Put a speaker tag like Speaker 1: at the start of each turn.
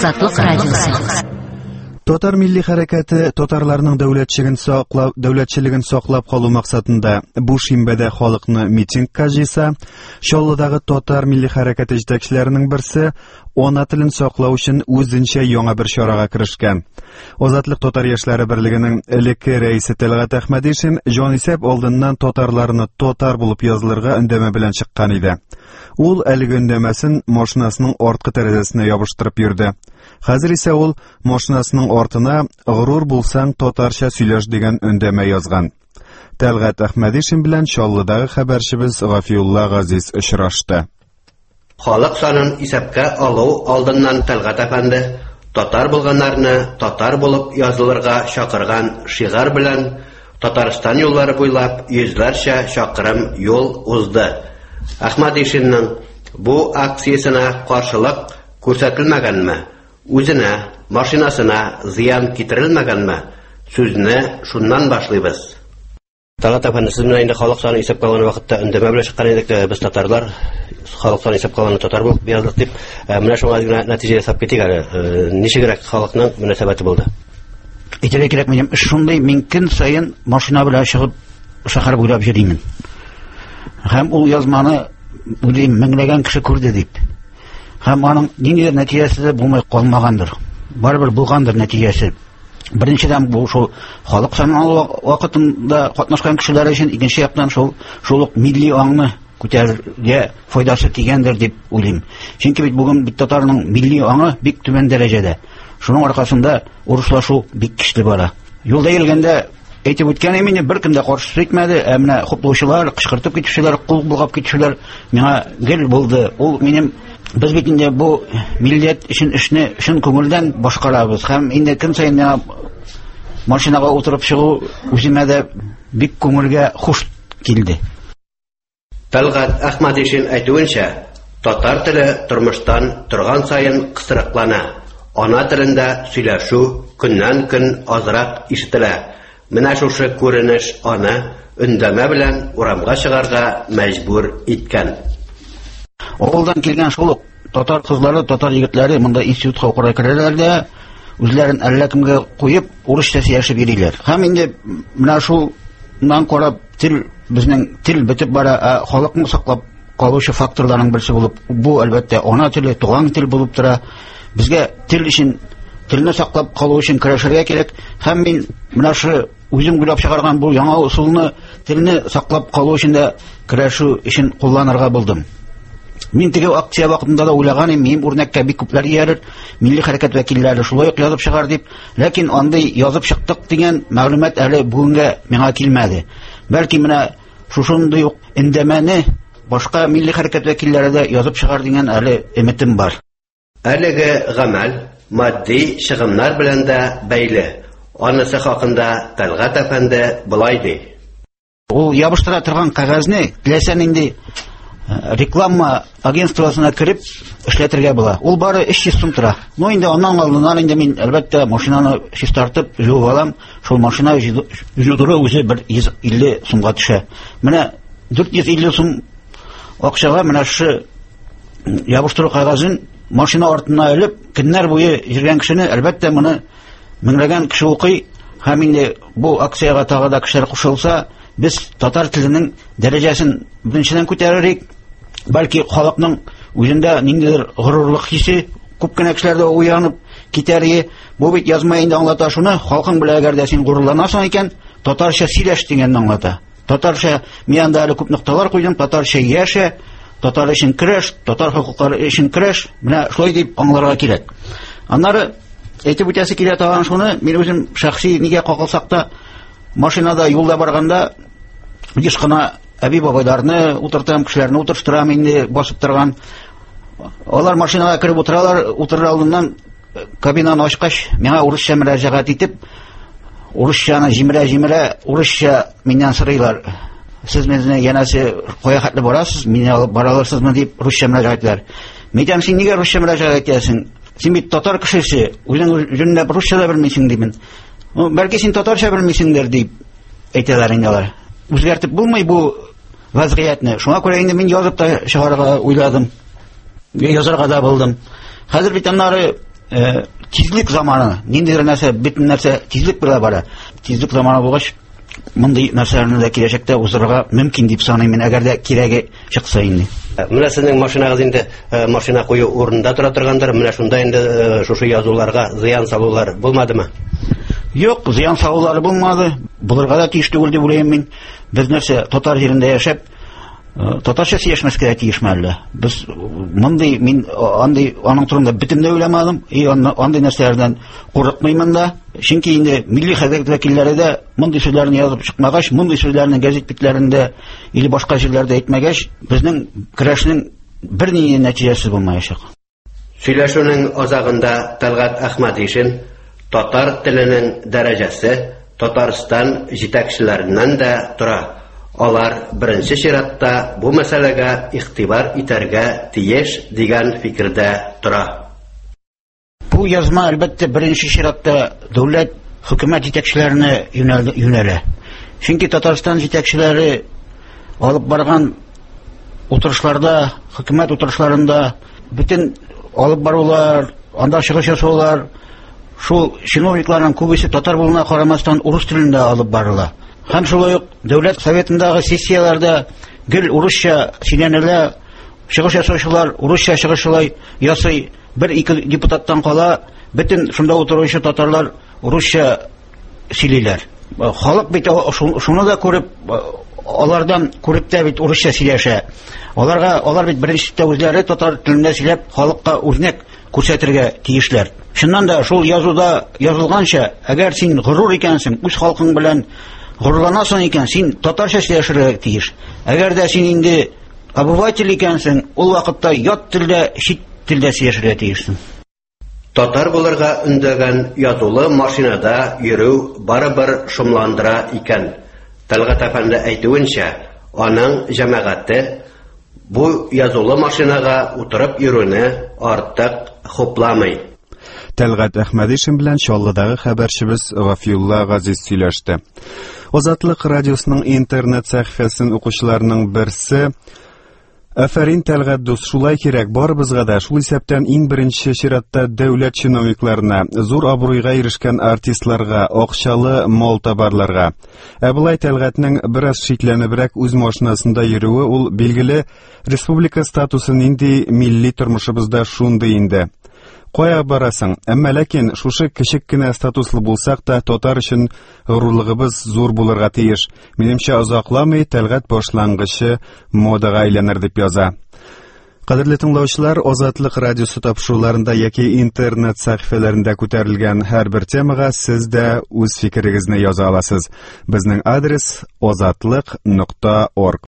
Speaker 1: Азатлык радиосы.
Speaker 2: Татар милли хәрәкәте татарларның дәүләтчелеген саклап калу максатында бу шимбәдә халыкны митингка җыйса, Чаллыдагы татар милли хәрәкәте җитәкчеләренең берсе ана телен саклау өчен үзенчә яңа бер чарага керешкән. Азатлык татар яшьләре берлегенең элекке рәисе Тәлгат Әхмәдишин җанисәп алдыннан татарларны татар булып язылырга өндәмә белән чыккан иде. Ул әлеге өндәмәсен машинасының арткы тәрәзәсенә ябыштырып йөрде. Хәзер исә ул машинасының артына «Горур булсаң татарча сөйләш» дигән өндәмә язган. Тәлгат Әхмәдишин белән Чаллыдагы хәбәрчебез Гафиулла Газиз очрашты.
Speaker 3: Халык санын исәпкә алу алдыннан Тәлгат әфәнде татар булганнарны татар булып язылырга чакырган шигар белән Татарстан юллары буйлап йөзләрчә чакрым юл узды. Әхмәдишинның бу акциясына каршылык күрсәтелмәгәнме? Үзенә, машинасына зыян китерелмәгәнме? Сүзне шуннан башлыйбыз. Тәлгат әфәнде, сез менә инде халык саны исәпкә алган вакытта өндәмә белән чыккан идек, без татарлар халык саны исәпкә алган татар булып язылдык дип, менә шуңа гына нәтиҗә ясап китик әле. Ничегрәк халыкның мөнәсәбәте булды?
Speaker 4: Әйтергә кирәк, минем шундый, мин көн саен машина белән чыгып шәһәр буйлап йөрим. Һәм ул язманы меңләгән кеше күрде дип. Һәм аның ниндидер нәтиҗәсе булмый калмагандыр. Барыбер булгандыр нәтиҗәсе. Беренчедән бу шул халык саны вакытында катнашкан кешеләр өчен, икенче яктан шул ук милли аңны күтәрергә файдасы тигәндер дип уйлыйм. Чөнки бит бүген татарның милли аңы бик түбән дәрәҗәдә. Шуның аркасында урыслашу бик көчле бара. Юлда йөргәндә әйтеп үткән мине беркем дә каршы итмәде, менә хуплаучылар, кычкыртып китүчеләр, кул булгап китүчеләр миңа гел булды. Ул минем без бит инде бу милләт өчен эшне шун күңелдән башкарабыз. Һәм инде көн саен машинага утырып чыгу үземә дә бик күңелгә хуш килде.
Speaker 3: Тәлгат Әхмәдишин әйтүенчә, татар теле тормыштан торган саен кысрыклана. Ана телендә сөйләшү көннән-көн азрак ишетелә. Менә шушы күренеш аны өндәмә белән урамга чыгарга мәҗбүр иткән.
Speaker 4: Авылдан килгән шул татар кызлары, татар егетләре монда институтка укырга керәләр дә үзләрен әллә кемгә куеп урысча сөйләшеп йөриләр. Һәм инде менә шуннан карап безнең тел бетеп бара, халыкны саклап калучы факторларның берсе булып, бу әлбәттә ана теле, туган тел булып тора. Безгә тел өчен, телне саклап калу өчен көрәшергә кирәк. Һәм мин менә шу үзем уйлап чыгарган бу яңа усулны телне саклап калу өчен дә көрәшү өчен кулланырга булдым. Мин теге акция вакытында да уйлаган идем, мин үрнәккә бик күпләр иярер, милли хәрәкәт вәкилләре шулай ук язып чыгар дип, ләкин андый язып чыктык дигән мәгълүмат әле бүгенгә миңа килмәде. Бәлки менә шушындый ук индәмәне башка милли хәрәкәт вәкилләре дә язып чыгар дигән әле өметем бар.
Speaker 3: Әлеге гамәл матди чыгымнар белән дә бәйле. Анысы хакында Тәлгат әфәнде булай ди.
Speaker 4: Ул ябыштыра торган кагазны теләсәң инде реклама агентствосына кирип эшләтергә була. Ул бары 300 сум тора. Инде аннан алдыннан инде мин әлбәттә машинаны чистартып җуып алам. Шул машина җудыры үзе 150 сумга төшә. Менә 450 сум акчага менә шу ябыштыру кагазын машина артына элеп, көннәр буе йөргән кешене әлбәттә моны меңләгән кеше укый. Һәм инде бу акциягә тагы да кешеләр кушылса, без татар теленең дәрәҗәсен беренчедән күтәрерик. Бәлки халыкның үзендә ниндидер горурлык хисе күп кенә кешеләрдә уянып китәргә. Бу бит язма инде аңлата шуны, халкың белән әгәр дә син горурланасың икән, татарча сөйләш дигәнне аңлата. Татарча миянда әле күп нокталар куйдым, татарча яшә, татар өчен көрәш, татар хокуклары өчен көрәш, менә шулай дип аңларга кирәк. Аннары әйтеп үтәсе килә тагын шуны, мин үзем шәхси нигә кагылсак та машинада юлда барганда еш кына әби бабайларны утыртам, кешеләрне утыртырам инде басып торган. Алар машинага кирип утыралар, утырыр алдыннан кабинаны ачкач, миңа урысча мөрәҗәгать итеп, урысчаны җимерә, урысча миннән сорыйлар. Сез безне янәсе кая хәтле барасыз, мине алып бараларсызмы дип русча мөрәҗәгатьләр. Мәйтәм, син нигә русча мөрәҗәгать итәсең? Син бит татар кешесе, үзең җүнләп русча да белмисең димен. Бәлки син татарча белмисеңдер дип әйтәләр инде алар. Үзгәртеп булмый бу вазгыятны. Шуңа күрә инде мин язып та чыгарга уйладым. Язарга да булдым. Хәзер бит аннары тизлек заманы, ниндидер нәрсә, бөтен нәрсә тизлек белән бара. Тизлек заманы булгач, мондый нәрсәләрне дә киләчәктә узырга мөмкин дип саныйм мин, әгәр дә кирәге чыкса инде.
Speaker 3: Менә сезнең машинагыз инде машина кую урынында тора торгандыр. Менә шунда инде шушы язуларга зыян салулар булмадымы?
Speaker 4: Юк, зыян салулары булмады. Булырга да тиеш түгел дип уйлыйм мин. Без нәрсә, татар җирендә яшәп, татарча сөйләшмәскә дә тиешме әллә? Без мондый, мин андый аның турында бөтенләй уйламадым. Андый нәрсәләрдән курыкмыйм да. Чөнки инде милли хәрәкәт вәкилләре дә мондый сүзләрне язып чыкмагач, мондый сүзләрне газет битләрендә или башка җирләрдә әйтмәгәч, безнең көрәшнең бернинди нәтиҗәсе булмаячак.
Speaker 3: Сөйләшүнең азагында Тәлгат Әхмәдишин татар теленең дәрәҗәсе Татарстан җитәкчеләреннән дә тора. Алар беренче чиратта бу мәсьәләгә игътибар итәргә тиеш дигән фикердә тора.
Speaker 4: Бу язма әлбәттә беренче чиратта дәүләт хөкүмәт җитәкчеләренә юнәлә. Чөнки Татарстан җитәкчеләре алып барган утырышларда, хөкүмәт утырышларында бөтен алып барулар, анда чыгыш ясаулар, шул чиновникларның күбесе татар булуына карамастан урыс телендә алып барыла. Һәм шулай ук дәүләт советындагы сессияларда гел урысча сөйләнелә, чыгыш ясаучылар урысча чыгышлай ясый. Бер-ике депутаттан кала, бөтен шунда утыручы татарлар урысча сөйлиләр. Халык бит шуны да күреп, алардан күреп тә бит урысча сөйләшә. Алар бит беренче үзләре татар телендә сөйләп, халыкка үрнәк күрсәтергә тиешләр. Шуннан да шул язуда язылганча, әгәр син горур икәнсең, үз халкың белән горурланасың икән, син татарча сөйләшергә тиеш. Әгәр дә син инде обыватель икәнсең, ул вакытта ят телдә, чит телдә сөйләшергә тиешсең.
Speaker 3: Татар булырга өндәгән язулы машинада йөрү барыбер шомландыра икән. Тәлгат әфәнде әйтүенчә, аның җәмәгате бу язулы машинага утырып йөрүне артык хупламый.
Speaker 2: Тәлгат Әхмәдишин белән Чаллыдагы хәбәрчебез Гафиулла Газиз сөйләште. Азатлык радиосының интернет сәхифәсен укучыларның берсе: "Афәрин Тәлгат дус, шулай кирәк, барыбызга да шул исәптән иң беренче чиратта дәүләт чиновникларына, зур абруйга ирешкән артистларга, акчалы мал табарларга. Булай Тәлгатның бераз шикләнебрәк үз машинасында йөрүе ул билгеле республика статусы нинди милли тормышыбызда шундый инде. Кая барасың? Әмма ләкин шушы кичек кенә статуслы булсак та татар өчен горурлыгыбыз зур булырга тиеш. Минемчә, озакламый Тәлгат башлангычы модага әйләнер дип яза. Кадерле тыңлаучылар, Азатлык радиосы тапшыруларында яки интернет сәхифәләрендә күтәрелгән һәрбер темага сез дә үз фикерегезне яза аласыз. Безнең адрес azatlyk.org.